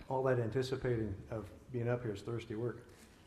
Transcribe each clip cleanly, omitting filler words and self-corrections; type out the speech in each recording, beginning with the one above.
All that anticipating of being up here is thirsty work.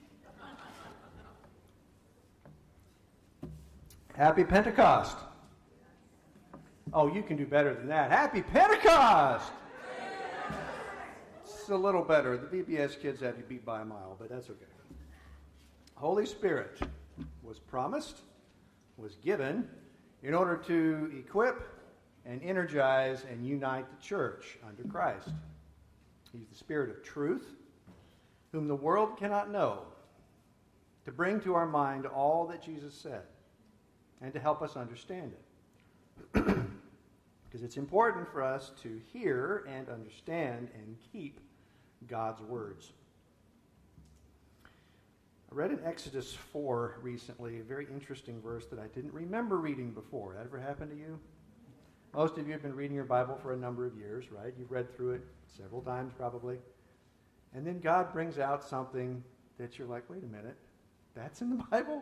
Happy Pentecost. Oh, you can do better than that. Happy Pentecost! It's a little better. The VBS kids have you beat by a mile, but that's okay. Holy Spirit was promised, was given, in order to equip and energize and unite the church under Christ. He's the Spirit of truth, whom the world cannot know, to bring to our mind all that Jesus said and to help us understand it. Because it's important for us to hear and understand and keep God's words. I read in Exodus 4 recently, a very interesting verse that I didn't remember reading before. That ever happened to you? Most of you have been reading your Bible for a number of years, right? You've read through it several times probably. And then God brings out something that you're like, wait a minute, that's in the Bible?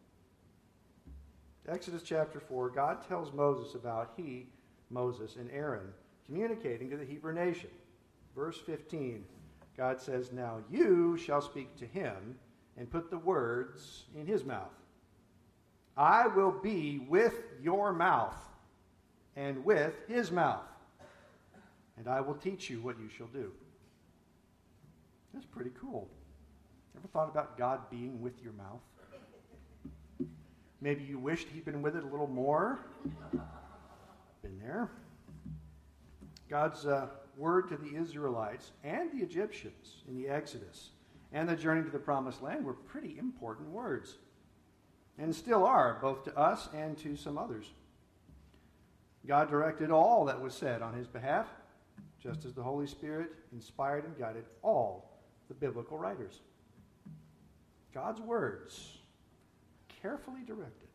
Exodus chapter 4, God tells Moses about Moses and Aaron, communicating to the Hebrew nation. Verse 15, God says, now you shall speak to him and put the words in his mouth. I will be with your mouth and with his mouth, and I will teach you what you shall do. That's pretty cool. Ever thought about God being with your mouth? Maybe you wished he'd been with it a little more. Been there. God's word to the Israelites and the Egyptians in the Exodus and the journey to the Promised Land were pretty important words, and still are, both to us and to some others. God directed all that was said on his behalf, just as the Holy Spirit inspired and guided all the biblical writers. God's words, carefully directed.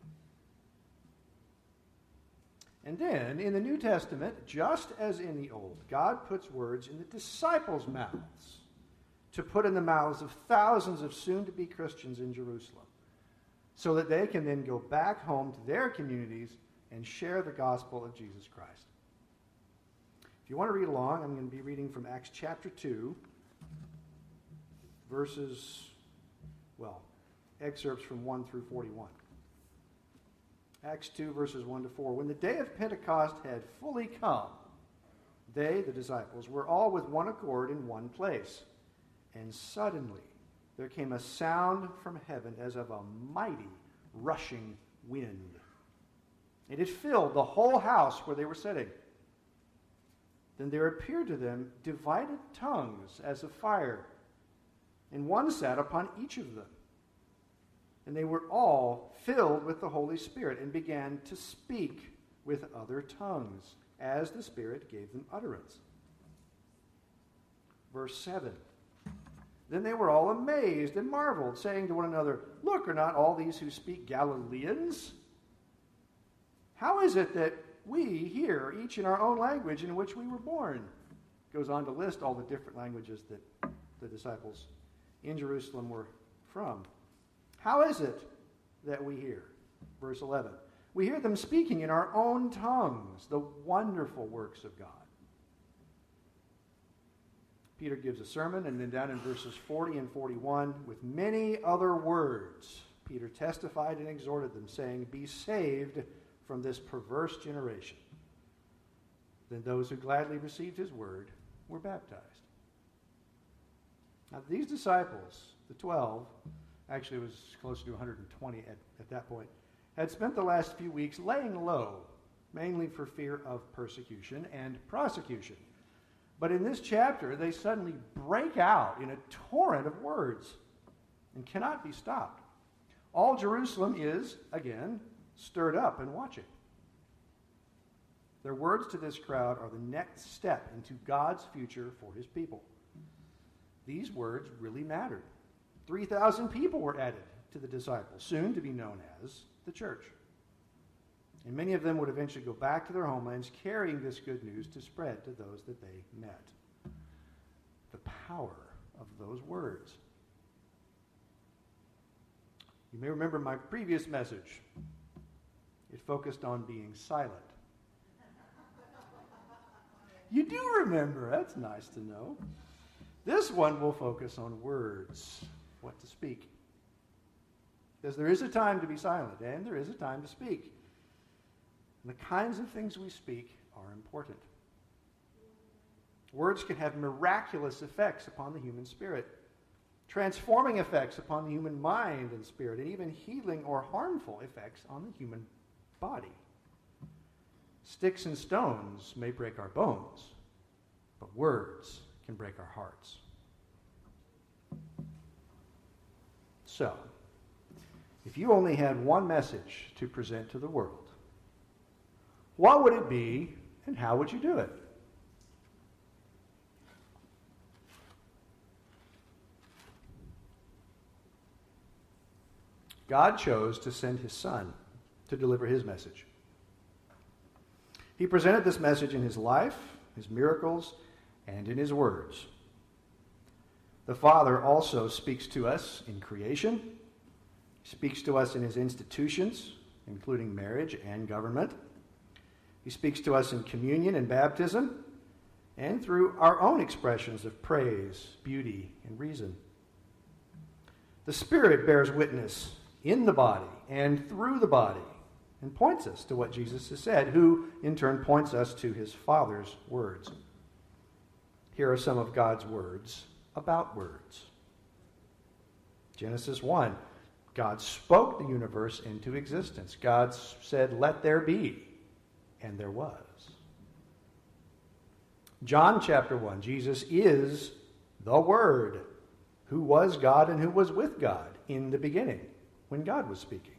And then, in the New Testament, just as in the Old, God puts words in the disciples' mouths to put in the mouths of thousands of soon-to-be Christians in Jerusalem, so that they can then go back home to their communities and share the gospel of Jesus Christ. If you want to read along, I'm going to be reading from Acts chapter 2, excerpts from 1 through 41. Acts 2, verses 1 to 4. When the day of Pentecost had fully come, they, the disciples, were all with one accord in one place. And suddenly there came a sound from heaven as of a mighty rushing wind. And it filled the whole house where they were sitting. Then there appeared to them divided tongues as of fire, and one sat upon each of them. And they were all filled with the Holy Spirit and began to speak with other tongues, as the Spirit gave them utterance. Verse 7. Then they were all amazed and marveled, saying to one another, look, are not all these who speak Galileans? How is it that we hear each in our own language in which we were born? Goes on to list all the different languages that the disciples in Jerusalem were from. How is it that we hear? Verse 11. We hear them speaking in our own tongues the wonderful works of God. Peter gives a sermon, and then down in verses 40 and 41, with many other words, Peter testified and exhorted them, saying, be saved from this perverse generation. Then those who gladly received his word were baptized. Now these disciples, the 12, actually it was closer to 120 at that point, had spent the last few weeks laying low, mainly for fear of persecution and prosecution. But in this chapter, they suddenly break out in a torrent of words and cannot be stopped. All Jerusalem is, again, stirred up and watching. Their words to this crowd are the next step into God's future for his people. These words really mattered. 3,000 people were added to the disciples, soon to be known as the church. And many of them would eventually go back to their homelands carrying this good news to spread to those that they met. The power of those words. You may remember my previous message. It focused on being silent. You do remember. That's nice to know. This one will focus on words, what to speak. Because there is a time to be silent, and there is a time to speak. And the kinds of things we speak are important. Words can have miraculous effects upon the human spirit, transforming effects upon the human mind and spirit, and even healing or harmful effects on the human body. Sticks and stones may break our bones, but words can break our hearts. So, if you only had one message to present to the world, what would it be and how would you do it? God chose to send his Son to deliver his message. He presented this message in his life, his miracles, and in his words. The Father also speaks to us in creation. He speaks to us in his institutions, including marriage and government. He speaks to us in communion and baptism, and through our own expressions of praise, beauty, and reason. The Spirit bears witness in the body and through the body and points us to what Jesus has said, who in turn points us to his Father's words. Here are some of God's words about words. Genesis 1, God spoke the universe into existence. God said, "Let there be," and there was. John chapter 1, Jesus is the Word, who was God and who was with God in the beginning, when God was speaking.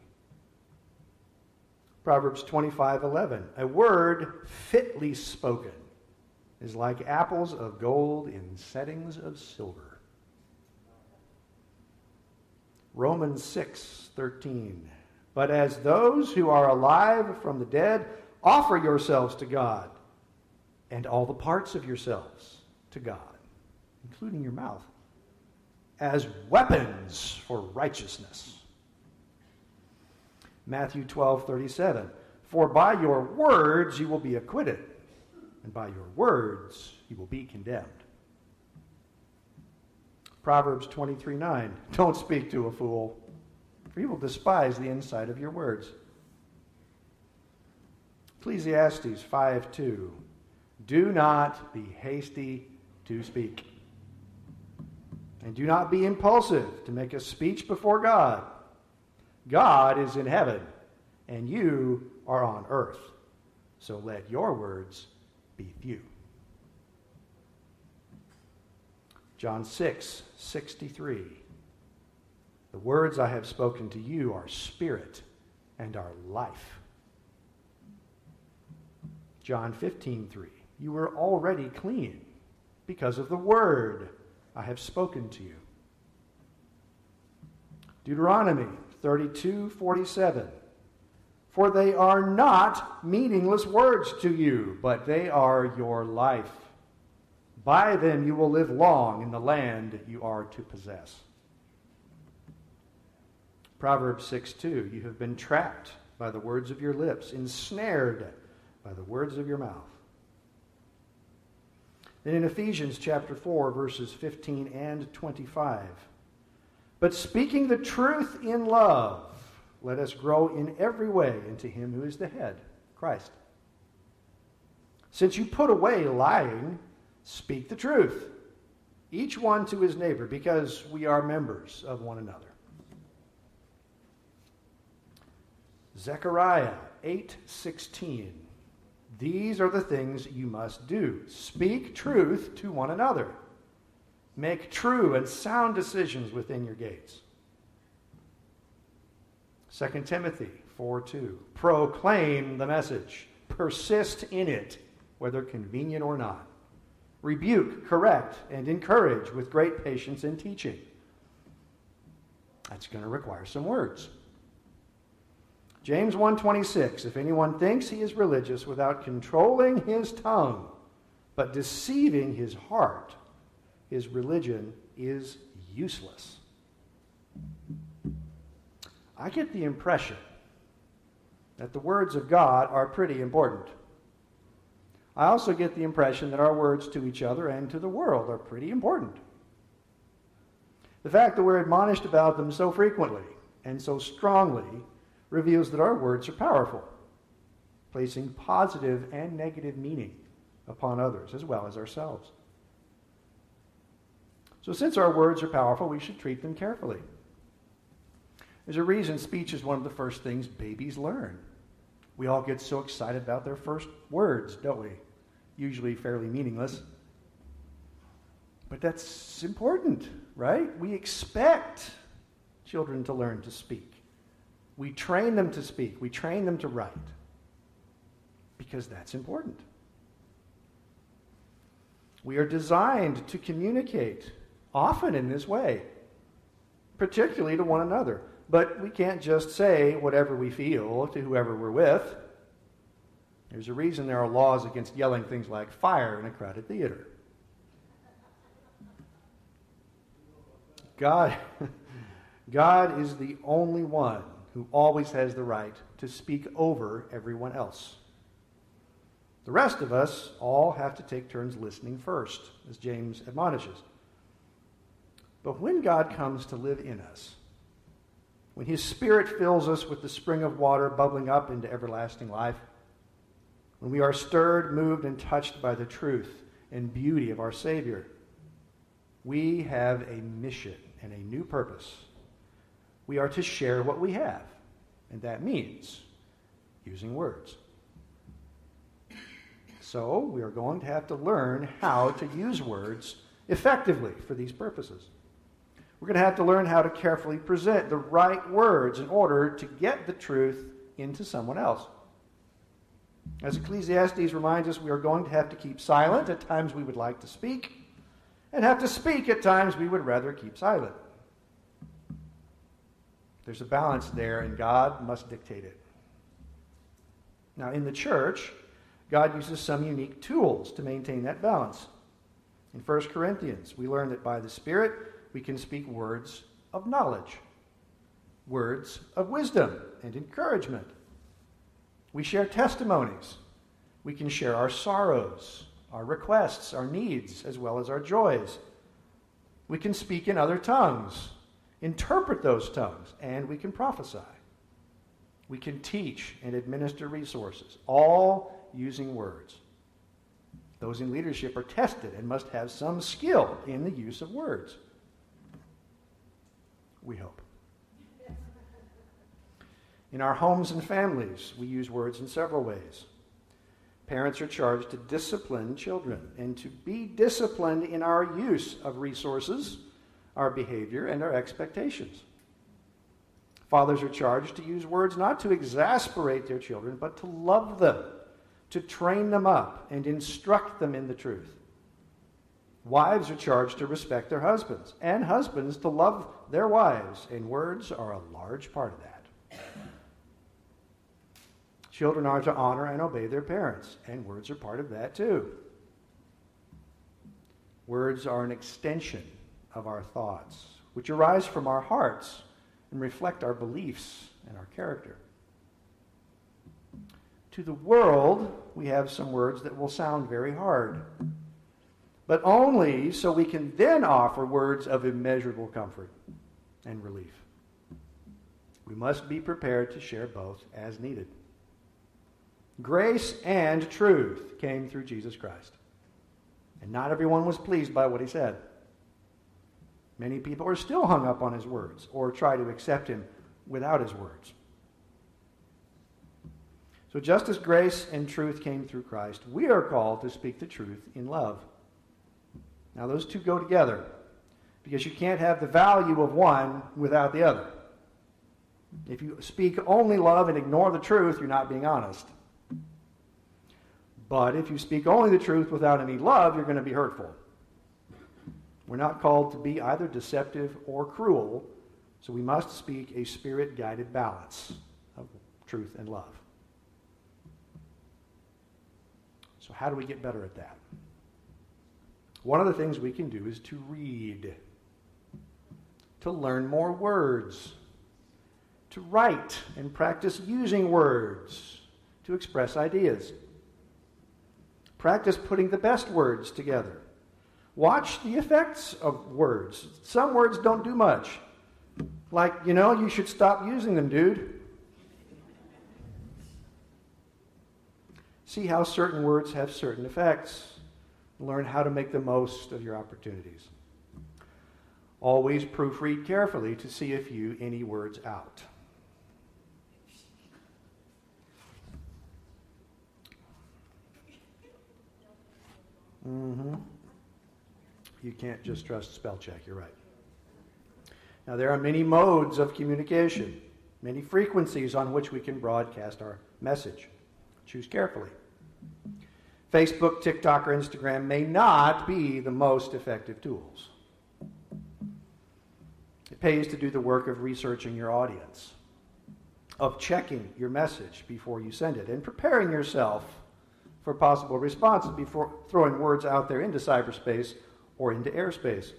Proverbs 25:11, a word fitly spoken is like apples of gold in settings of silver. Romans 6:13, but as those who are alive from the dead, offer yourselves to God, and all the parts of yourselves to God, including your mouth, as weapons for righteousness. Matthew 12:37, for by your words you will be acquitted, and by your words you will be condemned. Proverbs 23:9, don't speak to a fool, for he will despise the insight of your words. Ecclesiastes 5:2, do not be hasty to speak, and do not be impulsive to make a speech before God. God is in heaven, and you are on earth. So let your words be few. John 6:63. The words I have spoken to you are spirit and are life. John 15:3. You are already clean because of the word I have spoken to you. Deuteronomy 32:47. For they are not meaningless words to you, but they are your life. By them you will live long in the land you are to possess. Proverbs 6:2. You have been trapped by the words of your lips, ensnared by the words of your mouth. Then in Ephesians chapter 4, verses 15 and 25. But speaking the truth in love, let us grow in every way into him who is the head, Christ. Since you put away lying, speak the truth, each one to his neighbor, because we are members of one another. Zechariah 8:16. These are the things you must do. Speak truth to one another. Make true and sound decisions within your gates. 2 Timothy 4:2. Proclaim the message. Persist in it, whether convenient or not. Rebuke, correct, and encourage with great patience and teaching. That's going to require some words. James 1:26. If anyone thinks he is religious without controlling his tongue, but deceiving his heart, his religion is useless. I get the impression that the words of God are pretty important. I also get the impression that our words to each other and to the world are pretty important. The fact that we're admonished about them so frequently and so strongly reveals that our words are powerful, placing positive and negative meaning upon others as well as ourselves. So since our words are powerful, we should treat them carefully. There's a reason speech is one of the first things babies learn. We all get so excited about their first words, don't we? Usually fairly meaningless. But that's important, right? We expect children to learn to speak. We train them to speak. We train them to write. Because that's important. We are designed to communicate often in this way, particularly to one another. But we can't just say whatever we feel to whoever we're with. There's a reason there are laws against yelling things like fire in a crowded theater. God is the only one who always has the right to speak over everyone else. The rest of us all have to take turns listening first, as James admonishes. But when God comes to live in us, when his Spirit fills us with the spring of water bubbling up into everlasting life, when we are stirred, moved, and touched by the truth and beauty of our Savior, we have a mission and a new purpose. We are to share what we have, and that means using words. So we are going to have to learn how to use words effectively for these purposes. We're going to have to learn how to carefully present the right words in order to get the truth into someone else. As Ecclesiastes reminds us, we are going to have to keep silent at times we would like to speak, and have to speak at times we would rather keep silent. There's a balance there, and God must dictate it. Now, in the church, God uses some unique tools to maintain that balance. In 1 Corinthians, we learn that by the Spirit, we can speak words of knowledge, words of wisdom and encouragement. We share testimonies. We can share our sorrows, our requests, our needs, as well as our joys. We can speak in other tongues, interpret those tongues, and we can prophesy. We can teach and administer resources, all using words. Those in leadership are tested and must have some skill in the use of words. We hope. In our homes and families, we use words in several ways. Parents are charged to discipline children and to be disciplined in our use of resources, our behavior, and our expectations. Fathers are charged to use words not to exasperate their children, but to love them, to train them up and instruct them in the truth. Wives are charged to respect their husbands, and husbands to love their wives, and words are a large part of that. Children are to honor and obey their parents, and words are part of that too. Words are an extension of our thoughts, which arise from our hearts and reflect our beliefs and our character. To the world, we have some words that will sound very hard, but only so we can then offer words of immeasurable comfort and relief. We must be prepared to share both as needed. Grace and truth came through Jesus Christ, and not everyone was pleased by what he said. Many people are still hung up on his words or try to accept him without his words. So just as grace and truth came through Christ, we are called to speak the truth in love. Now those two go together, because you can't have the value of one without the other. If you speak only love and ignore the truth, you're not being honest. But if you speak only the truth without any love, you're going to be hurtful. We're not called to be either deceptive or cruel, so we must speak a Spirit-guided balance of truth and love. So how do we get better at that? One of the things we can do is to read, to learn more words, to write and practice using words to express ideas. Practice putting the best words together. Watch the effects of words. Some words don't do much. Like, you should stop using them, dude. See how certain words have certain effects. Learn how to make the most of your opportunities. Always proofread carefully to see if you any words out. You can't just trust spell check, you're right. Now, there are many modes of communication, many frequencies on which we can broadcast our message. Choose carefully. Facebook, TikTok, or Instagram may not be the most effective tools. It pays to do the work of researching your audience, of checking your message before you send it, and preparing yourself for possible responses before throwing words out there into cyberspace or into airspace.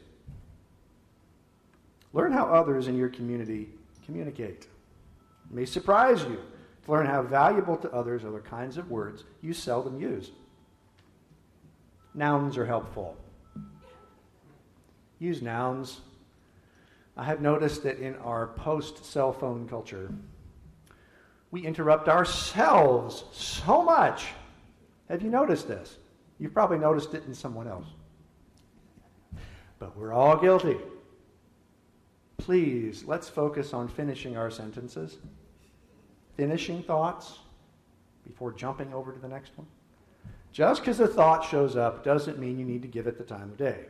Learn how others in your community communicate. It may surprise you to learn how valuable to others are the kinds of words you seldom use. Nouns are helpful. Use nouns. I have noticed that in our post-cell phone culture, we interrupt ourselves so much. Have you noticed this? You've probably noticed it in someone else. But we're all guilty. Please, let's focus on finishing our sentences, finishing thoughts before jumping over to the next one. Just because a thought shows up doesn't mean you need to give it the time of day.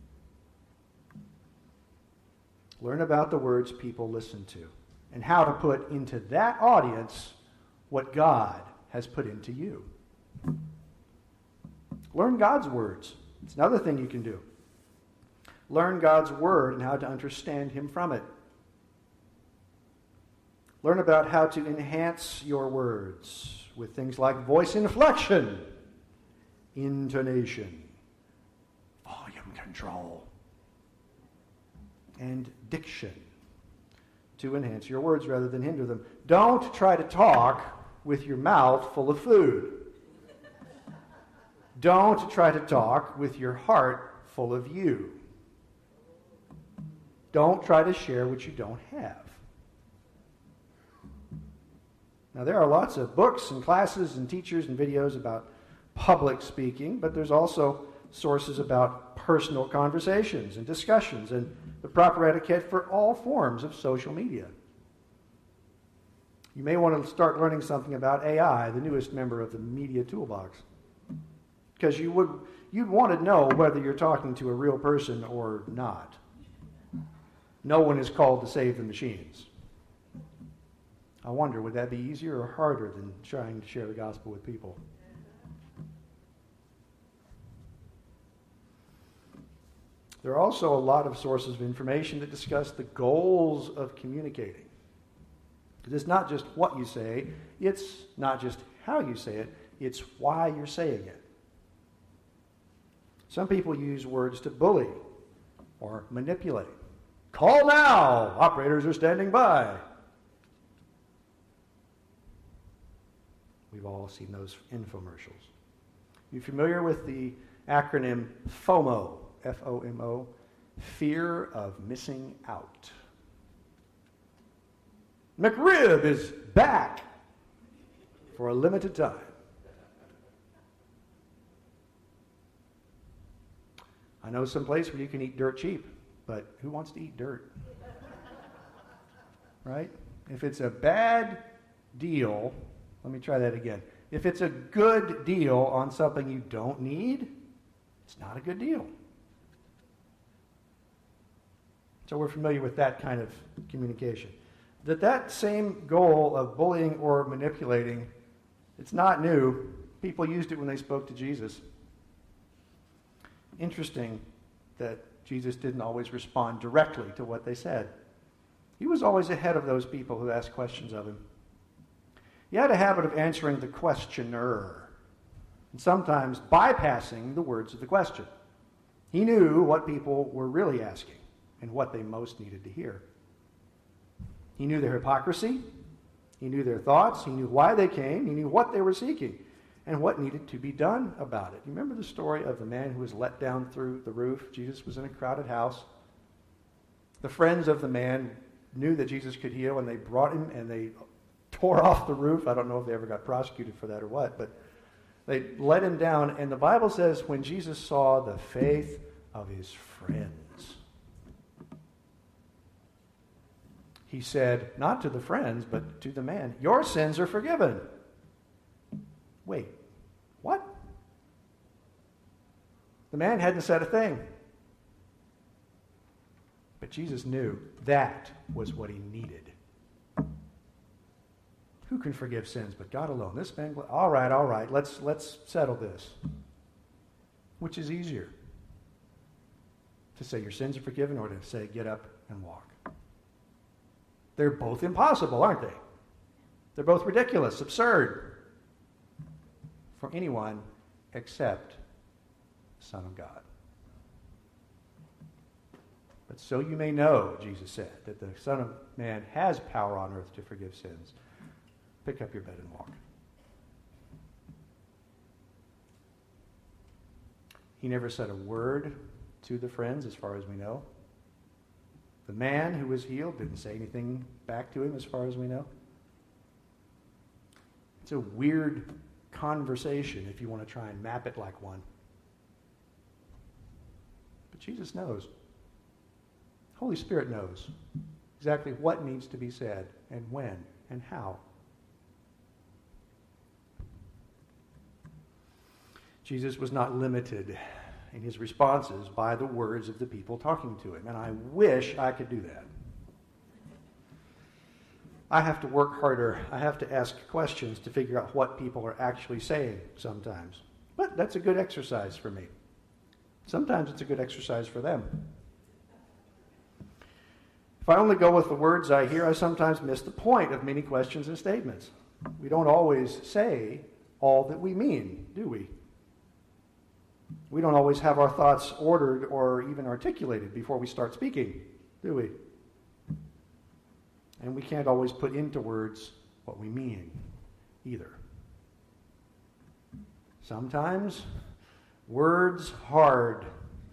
Learn about the words people listen to and how to put into that audience what God has put into you. Learn God's words. It's another thing you can do. Learn God's word and how to understand Him from it. Learn about how to enhance your words with things like voice inflection, intonation, volume control, and diction to enhance your words rather than hinder them. Don't try to talk with your mouth full of food. Don't try to talk with your heart full of you. Don't try to share what you don't have. Now, there are lots of books and classes and teachers and videos about public speaking, but there's also sources about personal conversations and discussions and the proper etiquette for all forms of social media. You may want to start learning something about AI, the newest member of the media toolbox, because you'd want to know whether you're talking to a real person or not. No one is called to save the machines. I wonder, would that be easier or harder than trying to share the gospel with people? There are also a lot of sources of information that discuss the goals of communicating. It's not just what you say, it's not just how you say it, it's why you're saying it. Some people use words to bully or manipulate. Call now! Operators are standing by. We've all seen those infomercials. You familiar with the acronym FOMO? F-O-M-O. Fear of missing out. McRib is back for a limited time. I know some place where you can eat dirt cheap, but who wants to eat dirt? Right? If it's a bad deal, let me try that again. If it's a good deal on something you don't need, it's not a good deal. So we're familiar with that kind of communication. That same goal of bullying or manipulating, it's not new. People used it when they spoke to Jesus. Interesting that Jesus didn't always respond directly to what they said. He was always ahead of those people who asked questions of him. He had a habit of answering the questioner, and sometimes bypassing the words of the question. He knew what people were really asking and what they most needed to hear. He knew their hypocrisy. He knew their thoughts. He knew why they came. He knew what they were seeking. and what needed to be done about it. You remember the story of the man who was let down through the roof? Jesus was in a crowded house. The friends of the man knew that Jesus could heal, and they brought him and they tore off the roof. I don't know if they ever got prosecuted for that or what, but they let him down. And the Bible says when Jesus saw the faith of his friends, he said, not to the friends, but to the man, "Your sins are forgiven." Wait, what? The man hadn't said a thing. But Jesus knew that was what he needed. Who can forgive sins but God alone? This man, all right, let's settle this. Which is easier? To say your sins are forgiven or to say get up and walk? They're both impossible, aren't they? They're both ridiculous, absurd for anyone except the Son of God. But so you may know, Jesus said, that the Son of Man has power on earth to forgive sins. Pick up your bed and walk. He never said a word to the friends, as far as we know. The man who was healed didn't say anything back to him, as far as we know. It's a weird conversation if you want to try and map it like one. But Jesus knows. Holy Spirit knows exactly what needs to be said and when and how. Jesus was not limited in his responses by the words of the people talking to him, and I wish I could do that. I have to work harder. I have to ask questions to figure out what people are actually saying sometimes. But that's a good exercise for me. Sometimes it's a good exercise for them. If I only go with the words I hear, I sometimes miss the point of many questions and statements. We don't always say all that we mean, do we? We don't always have our thoughts ordered or even articulated before we start speaking, do we? And we can't always put into words what we mean either. Sometimes words hard.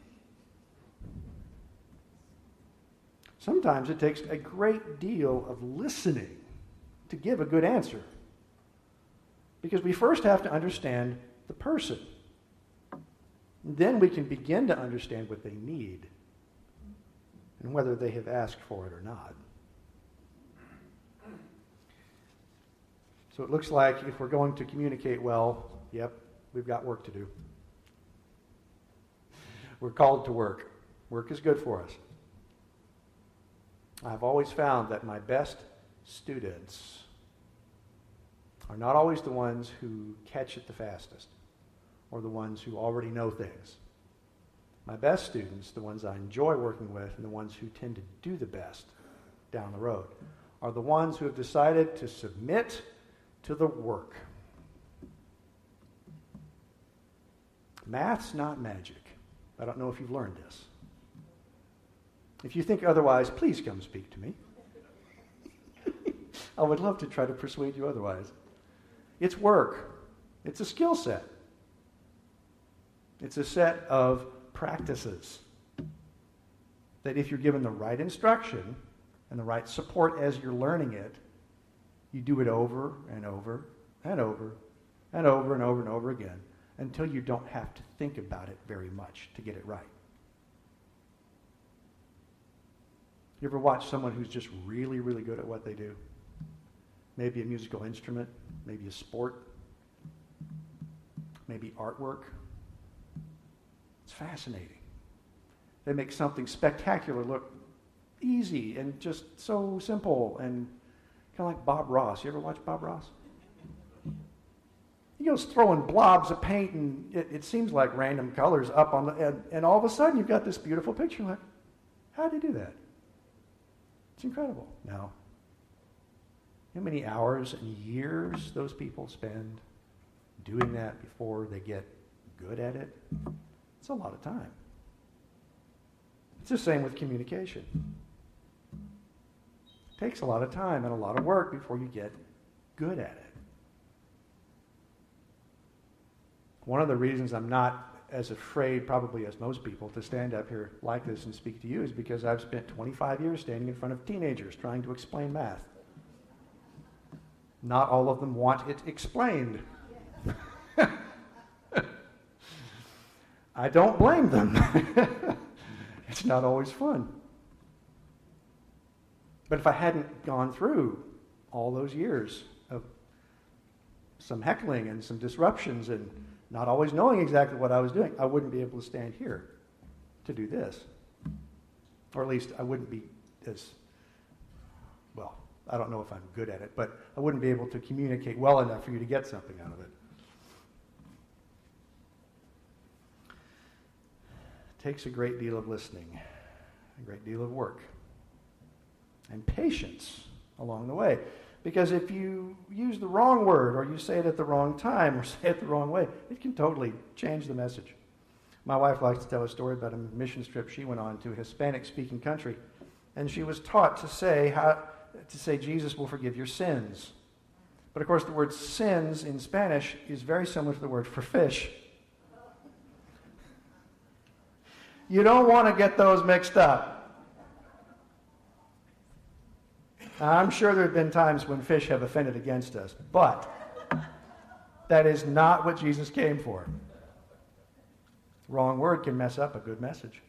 Sometimes it takes a great deal of listening to give a good answer. Because we first have to understand the person. Then we can begin to understand what they need and whether they have asked for it or not. So it looks like if we're going to communicate well, yep, we've got work to do. We're called to work. Work is good for us. I've always found that my best students are not always the ones who catch it the fastest or the ones who already know things. My best students, the ones I enjoy working with and the ones who tend to do the best down the road, are the ones who have decided to submit to the work. Math's not magic. I don't know if you've learned this. If you think otherwise, please come speak to me. I would love to try to persuade you otherwise. It's work. It's a skill set. It's a set of practices that if you're given the right instruction and the right support as you're learning it, you do it over and over and over and over and over and over again until you don't have to think about it very much to get it right. You ever watch someone who's just really, really good at what they do? Maybe a musical instrument, maybe a sport, maybe artwork. It's fascinating. They make something spectacular look easy and just so simple and kind of like Bob Ross. You ever watch Bob Ross? He goes throwing blobs of paint and it seems like random colors up on the and all of a sudden you've got this beautiful picture. Like, how did he do that? It's incredible. Now, how many hours and years those people spend doing that before they get good at it? It's a lot of time. It's the same with communication. It takes a lot of time and a lot of work before you get good at it. One of the reasons I'm not as afraid, probably as most people, to stand up here like this and speak to you is because I've spent 25 years standing in front of teenagers trying to explain math. Not all of them want it explained. I don't blame them. It's not always fun. But if I hadn't gone through all those years of some heckling and some disruptions and not always knowing exactly what I was doing, I wouldn't be able to stand here to do this. Or at least I wouldn't be as, well, I don't know if I'm good at it, but I wouldn't be able to communicate well enough for you to get something out of it. It takes a great deal of listening, a great deal of work, and patience along the way. Because if you use the wrong word, or you say it at the wrong time, or say it the wrong way, it can totally change the message. My wife likes to tell a story about a mission trip she went on to a Hispanic-speaking country, and she was taught to say Jesus will forgive your sins. But of course, the word sins in Spanish is very similar to the word for fish. You don't want to get those mixed up. I'm sure there have been times when fish have offended against us, but that is not what Jesus came for. Wrong word can mess up a good message.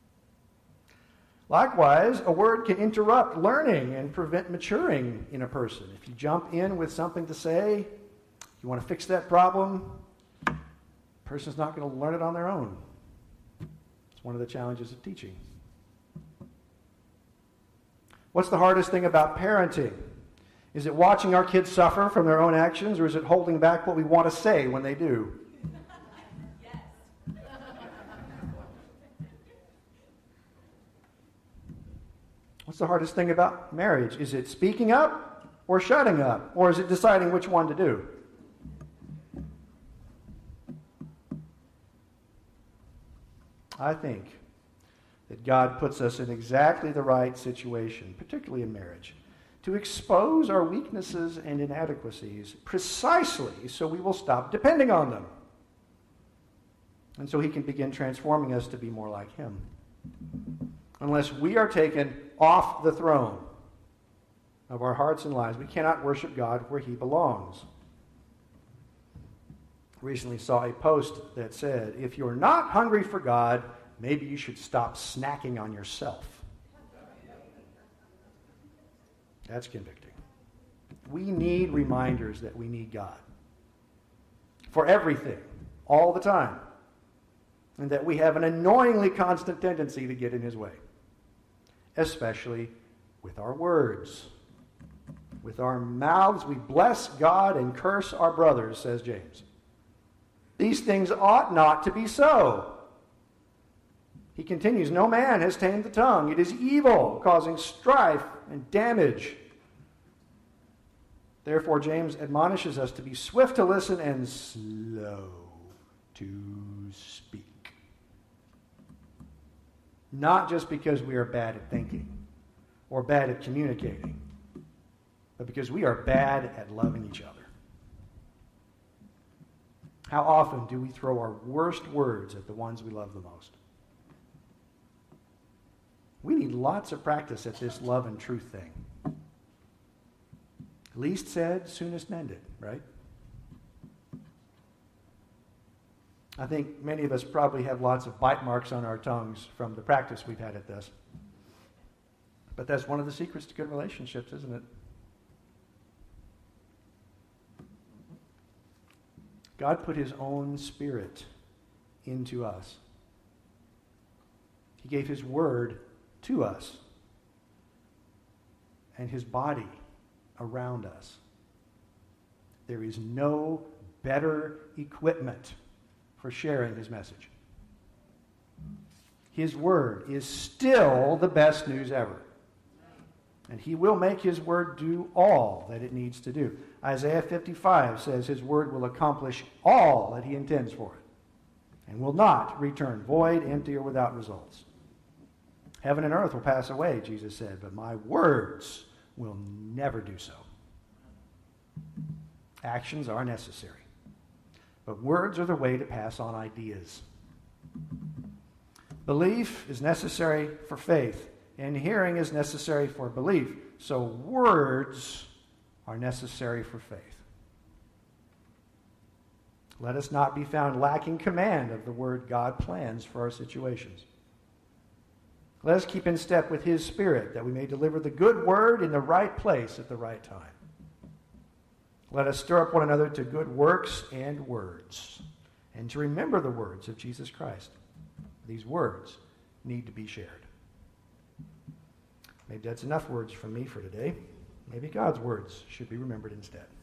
Likewise, a word can interrupt learning and prevent maturing in a person. If you jump in with something to say, you want to fix that problem, the person's not going to learn it on their own. It's one of the challenges of teaching. What's the hardest thing about parenting? Is it watching our kids suffer from their own actions, or is it holding back what we want to say when they do? Yes. What's the hardest thing about marriage? Is it speaking up or shutting up? Or is it deciding which one to do? I think that God puts us in exactly the right situation, particularly in marriage, to expose our weaknesses and inadequacies precisely so we will stop depending on them. And so he can begin transforming us to be more like him. Unless we are taken off the throne of our hearts and lives, we cannot worship God where he belongs. Recently saw a post that said, if you're not hungry for God, maybe you should stop snacking on yourself. That's convicting. We need reminders that we need God for everything, all the time, and that we have an annoyingly constant tendency to get in his way, especially with our words. With our mouths, we bless God and curse our brothers, says James. These things ought not to be so. He continues, no man has tamed the tongue. It is evil, causing strife and damage. Therefore, James admonishes us to be swift to listen and slow to speak. Not just because we are bad at thinking or bad at communicating, but because we are bad at loving each other. How often do we throw our worst words at the ones we love the most? We need lots of practice at this love and truth thing. Least said, soonest mended, right? I think many of us probably have lots of bite marks on our tongues from the practice we've had at this. But that's one of the secrets to good relationships, isn't it? God put his own Spirit into us. He gave his word to us and his body around us. There is no better equipment for sharing his message. His word is still the best news ever. And he will make his word do all that it needs to do. Isaiah 55 says his word will accomplish all that he intends for it and will not return void, empty, or without results. Heaven and earth will pass away, Jesus said, but my words will never do so. Actions are necessary. But words are the way to pass on ideas. Belief is necessary for faith, and hearing is necessary for belief. So words are necessary for faith. Let us not be found lacking command of the word God plans for our situations. Let us keep in step with His Spirit, that we may deliver the good word in the right place at the right time. Let us stir up one another to good works and words, and to remember the words of Jesus Christ. These words need to be shared. Maybe that's enough words from me for today. Maybe God's words should be remembered instead.